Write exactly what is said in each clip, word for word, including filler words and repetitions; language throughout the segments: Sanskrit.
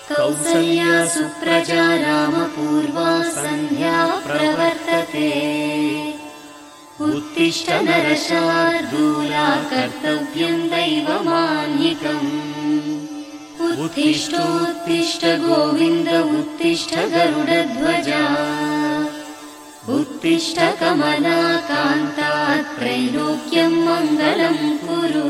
कौसल्या सुप्रजा रामपूर्वा सन्ध्या प्रवर्तते। उत्तिष्ठ नरशार्दूला कर्तव्यं दैवमान्निकम्। उत्तिष्ठोत्तिष्ठ गोविन्द उत्तिष्ठ गरुडध्वजा। उत्तिष्ठ कमलाकान्ता त्रैलोक्यं मङ्गलं कुरु।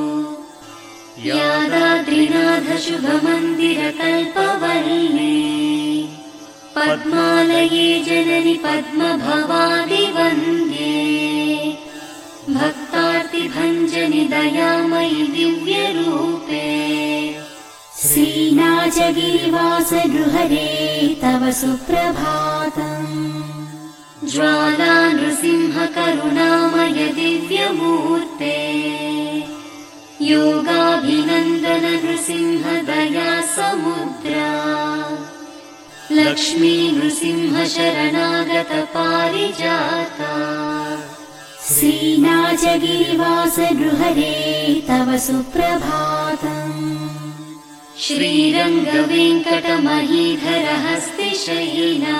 यादाद्रिनाथ शुभमन्दिर कल्पवल्ली। पद्मालये जननि पद्मभवादिवन्द्ये। भक्तार्तिभञ्जनि दयामयि दिव्यरूपे। श्रीनाचगिरिवास नृहरे तव सुप्रभातम्। ज्वाला नृसिंह करुणामय दिव्यमूर्ते। योगाभिनन्दन नृसिंह दया समुद्रा। लक्ष्मी नृसिंह शरणागत पारिजाता। श्रीनाचगिरिवास नृहरे तव सुप्रभातम्। श्रीरङ्गवेङ्कटमहीधर हस्तिशयिना।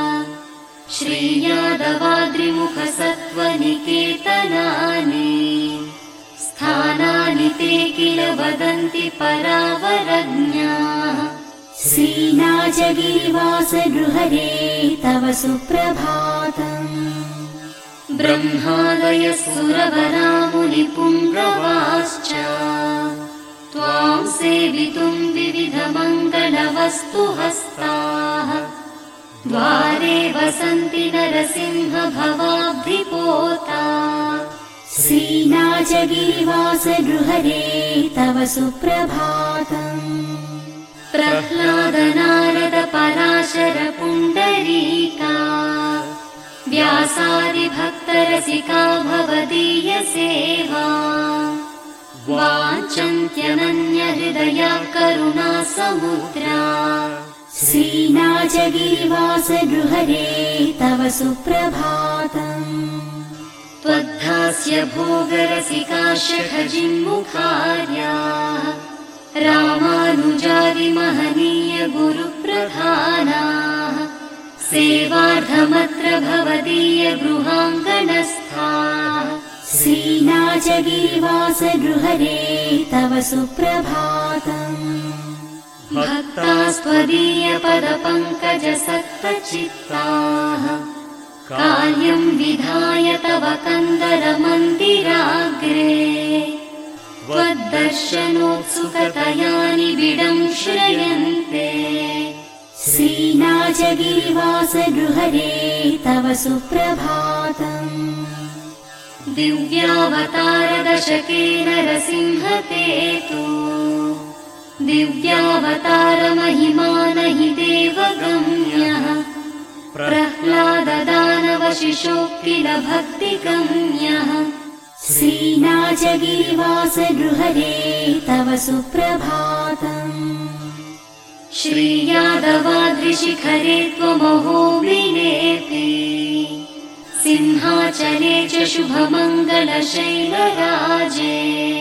श्रीयादवाद्रिमुख सत्त्वनिकेतनानि। स्थानानि ते किल वदन्ति परावरज्ञाः। श्रीनाचगिरिवास नृहरे तव सुप्रभातम्। ब्रह्मादय सुरवरामुनिपुङ्गवाश्च त्वां सेवितुं विविधमङ्गलवस्तुहस्ताः। द्वारे वसन्ति नरसिंह भवाब्धिपोता। श्रीनाचगिरिवास नृहरे तव सुप्रभातम्। प्रह्लाद नारद पराशर पुण्डरीका। व्यासादिभक्तरसिका भवदीय सेवा। वाञ्छन्त्यनन्यहृदया करुणा समुद्रा। श्रीनाचगिरिवास नृहरे तव सुप्रभातम्। त्वद्धास्य भोगरसिका शठजिन्मुखार्या। रामानुजादिमहनीय गुरुप्रधानाः। सेवार्थमत्र भवदीय गृहाङ्गणस्थाः। श्रीनाचगिरिवास नृहरे तव सुप्रभातम्। भक्तास्त्वदीय पदपङ्कज सत्तचित्ताः। कार्यं विधाय तव कन्दरमन्दिराग्रे। त्वद्दर्शनोत्सुकतया निबिडं श्रयन्ते। श्रीनाचगिरिवास नृहरे तव सुप्रभातम्। दिव्यावतार दशकेन नरसिंहते तु। दिव्यावतार महिमान हि देवगम्यः। प्रह्लाद दानव शिशोऽखिल भक्तिगम्यः। श्रीनाचगिरिवास नृहरे तव सुप्रभातम्। श्रीयादवाद्रिशिखरे त्वमहोबिनेति। सिंहाचले च शुभमङ्गलशैलराजे।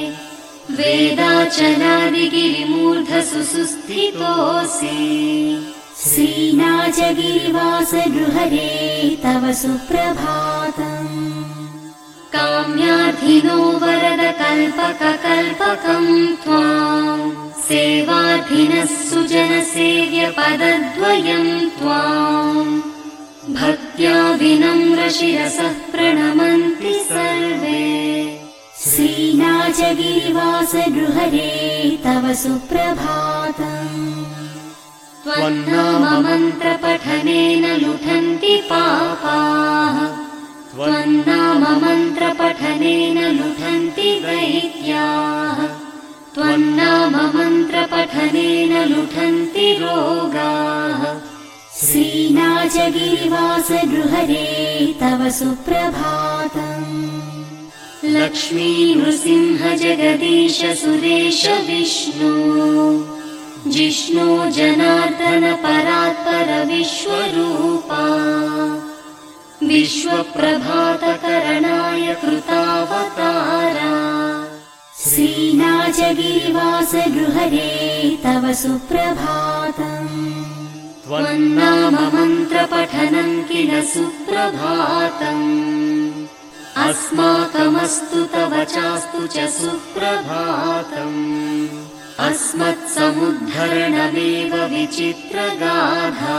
वेदाचलादिगिरिमूर्धसु सुस्थितोऽसि। श्रीनाचगिरिवास नृहरे तव सुप्रभातम्। काम्यार्थिनो वरद कल्पककल्पकं त्वां। सेवार्थिनः सुजनसेव्य पदद्वयं त्वां। भक्त्या विनम्र शिरसः प्रणमन्ति सर्वे। श्रीनाचगिरिवास नृहरे तव सुप्रभातम्। त्वन्नाम मन्त्रपठनेन लुठन्ति पापाः। त्वन्नाम मन्त्रपठनेन लुठन्ति दैत्याः। त्वन्नाम मन्त्रपठनेन लुठन्ति रोगाः। श्रीनाचगिरिवास नृहरे तव सुप्रभातम्। लक्ष्मी नृसिंह जगदीश सुरेश विष्णु। जिष्णु जनार्दन परात्पर विश्वरूपा। विश्वप्रभातकरणाय कृतावतारा। श्रीनाचगिरिवास नृहरे तव तव सुप्रभातम् त्वन्नाम मन्त्रपठनं किल सुप्रभातम् अस्माकमस्तु तव चास्तु च सुप्रभातम् अस्मत्समुद्धरणमेव विचित्रगाथा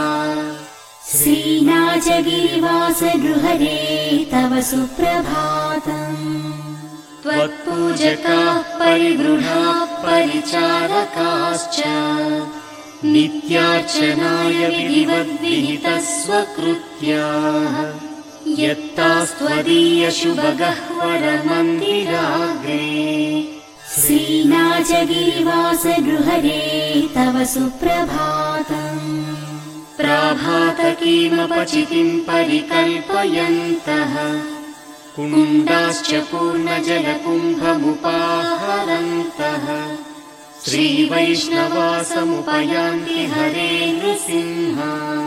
श्रीनाचगिरिवासगृहरे तव सुप्रभातम् त्वत्पूजकाः परिवृढाः परिचारकाश्च नित्यार्चनाय विधिवद्विहितः स्वकृत्याः यत्तास्त्वदीयशुभगह्वरमन्दिराग्रे श्रीनाचगिरिवासगृहरे तव सुप्रभातम् प्राभातकीमपचितिं परिकल्पयन्तः कुण्डाश्च पूर्णजलकुम्भमुपाहरन्तः श्रीवैष्णवासमुपयान्ति हरे नृसिंह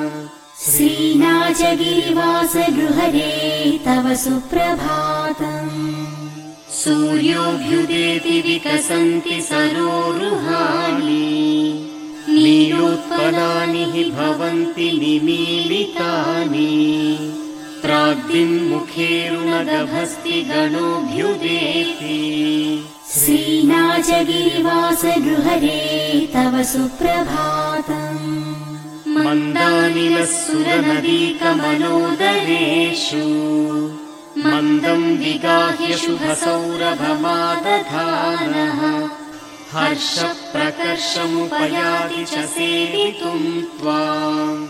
श्रीनाचगिरिवासगृहरे तव सुप्रभातम् सूर्योऽभ्युदेति विकसन्ति सरोरुहाणि नीलोत्पलानि हि भवन्ति निमीलितानि प्राग्दिन्मुखेरुणगभस्ति गणोऽभ्युदेति श्रीनाचगिरिवासगृहरे तव सुप्रभातम् मन्दानिलस्सुरनदीकमलोदरेषु मन्दं विगाह्य शुभसौरभमादधानः हर्षप्रकर्षमुपयाति च सेवितुं त्वाम्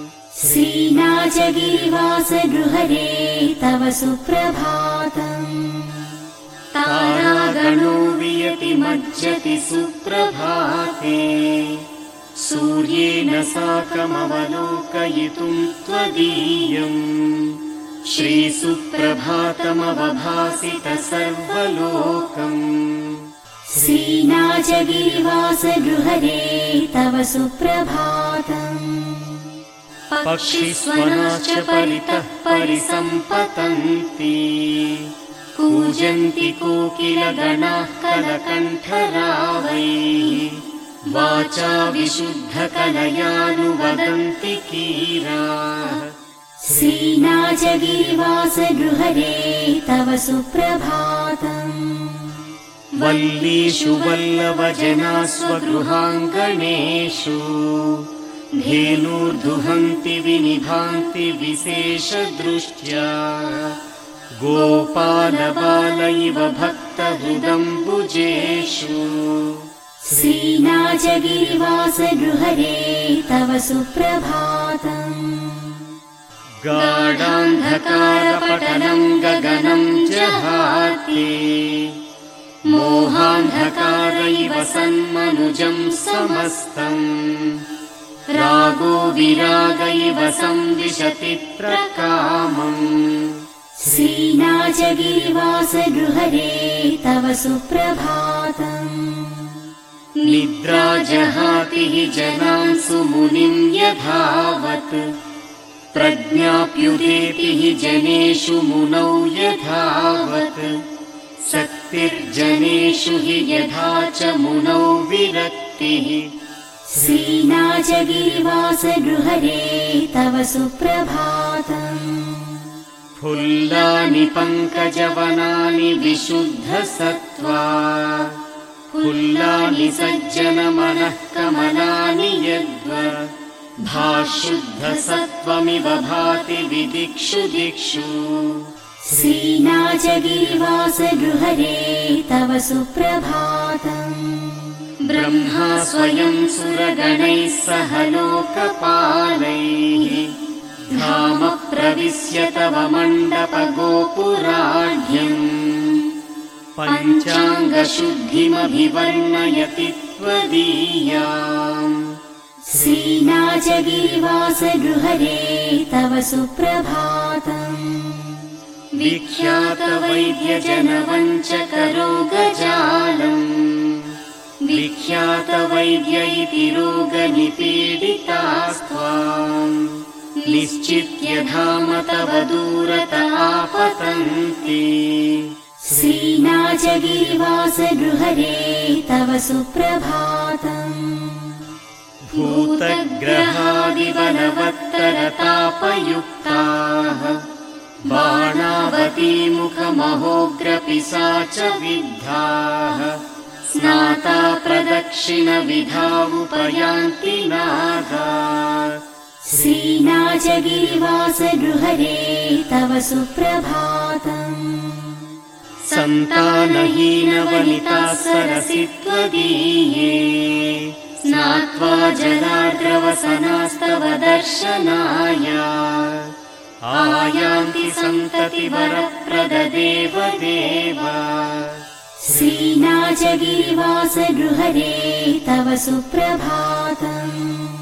श्रीनाचगिरिवासगृहरे तव सुप्रभातम् तारागणो वियति मज्जति सुप्रभाते सूर्येण साकमवलोकयितुं त्वदीयम् श्रीसुप्रभातमवभासित सर्वलोकम् श्रीनाचगिरिवासगृहरे तव सुप्रभातम् पक्षिस्वनाश्च परितः परिसम्पतन्ति कूजन्ति कोकिलगणाः कलकण्ठरावैः वाचा विशुद्धकलयानुवदन्ति कीराः श्रीनाचगिरिवासगृहरे तव सुप्रभातम् वल्लीषु वल्लभजनाः स्वगृहाङ्गणेषु धेनूर्दुहन्ति विनिभान्ति विशेषदृष्ट्या गोपालबाल इव भक्तहृदम्बुजेषु श्रीनाचगिरिवासगृहरे तव सुप्रभातम् गाढान्धकारपटलं गगनं जहाति मोहान्धकार इव सन्मनुजं समस्तम् रागो विराग इव संविशति प्रकामम् श्रीनाचगिरिवासगृहरे तव सुप्रभातम् निद्रा जहाति हि जनान् सुमुनिं यथावत् प्रज्ञाप्युदेति हि जनेषु मुनौ यथावत् शक्तिर्जनेषु हि यथा च मुनौ विरक्तिः श्रीनाचगिरिवासगृहरे तव सुप्रभातम् फुल्लानि पङ्कजवनानि विशुद्धसत्त्वा फुल्लानि सज्जनमनः कमलानि यद्व भाशुद्धसत्त्वमिव भाति विदिक्षु दिक्षु श्रीनाचगिरिवासगृहरे तव सुप्रभातम् ब्रह्मा स्वयं सुरगणैः सह लोकपालैः धाम प्रविश्य तव मण्डपगोपुराढ्यम् पञ्चाङ्गशुद्धिमभिवर्णयति त्वदीयाम् श्रीनाचगिरिवासगृहरे तव सुप्रभातम् विख्यातवैद्यजनवञ्चकरोगजालम् विख्यातवैद्य इति रोगनिपीडितास्त्वाम् निश्चित्य धाम तव दूरत आपतन्ति श्रीनाचगिरिवासगृहरे तव सुप्रभातम् भूतग्रहादिबलवत्तरतापयुक्ताः बाणावतीमुखमहोग्रपिशाचविद्धाः स्नाता प्रदक्षिणविधावुपयान्ति नागा श्रीनाचगिरिवास नृहरे तव सुप्रभातम् सन्तानहीनवनिताः सरसि त्वदीये स्नात्वा जलार्द्रवसनास्तव दर्शनाय आयान्ति सन्ततिवरप्रददेव देव श्रीनाचगिरिवास नृहरे तव सुप्रभातम्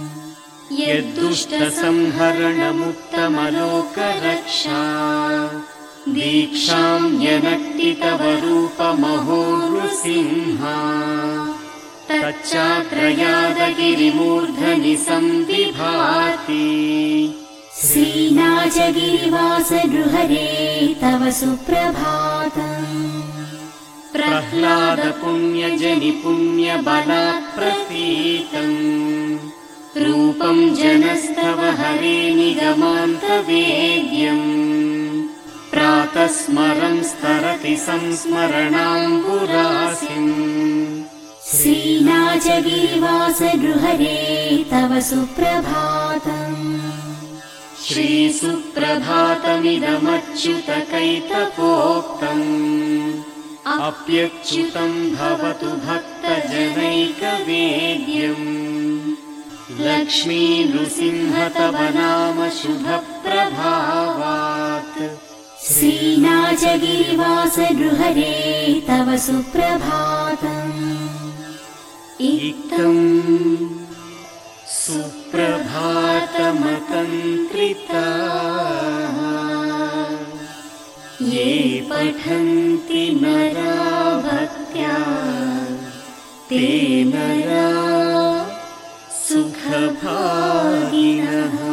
यद्दुष्टसंहरणमुत्तमलोकरक्षा दीक्षां यनक्ति तव रूपमहो नृसिंहा तच्चात्रयादगिरिमूर्धनि संविभाति श्रीनाचगिरिवास नृहरे तव सुप्रभातम् प्रह्लादपुण्यजनि पुण्यबलात्प्रतीतम् रूपं जनस्तव हरे निगमान्तवेद्यम् प्रातः स्मरं स्तरति संस्मरणाम्बुरासिम् श्रीनाचगिरिवास नृहरे तव सुप्रभातम् श्रीसुप्रभातमिदमच्युतकैतपोक्तम् अप्यच्युतं भवतु भक्तजनैकवेद्यम् लक्ष्मी नृसिंह तव नाम शुभप्रभावात् श्रीनाचगिरिवास नृहरे तव सुप्रभातम् इत्थं सुप्रभातमतन्त्रिताः ये पठन्ति नरा भक्त्या ते नरा सुखभागिनः।